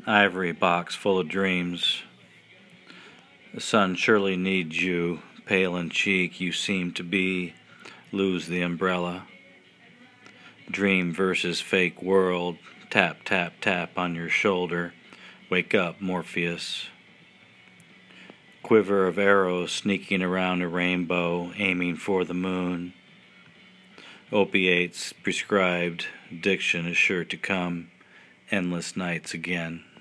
ivory box full of dreams. The sun surely needs you, pale in cheek you seem to be. Lose the umbrella. Dream versus fake world. Tap, tap, tap on your shoulder. Wake up, Morpheus. Quiver of arrows sneaking around a rainbow, aiming for the moon. Opiates prescribed, addiction is sure to come. Endless nights again.